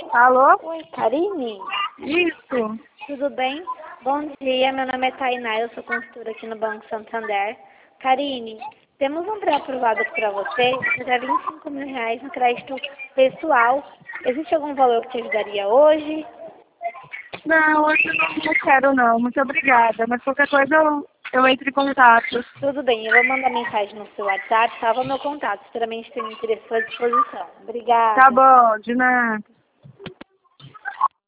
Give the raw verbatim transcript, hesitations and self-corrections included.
Alô? Oi, Karine? Isso. Tudo bem? Bom dia, meu nome é Tainá, eu sou consultora aqui no Banco Santander. Karine, temos um pré-aprovado aqui para você, você dá vinte e cinco mil reais no crédito pessoal. Existe algum valor que te ajudaria hoje? Não, hoje eu não, não quero não. Muito obrigada. Mas qualquer coisa eu, eu entro em contato. Tudo bem, eu vou mandar mensagem no seu WhatsApp, salva meu contato, futuramente tenho interesse à sua disposição. Tá Obrigada. bom, de nada.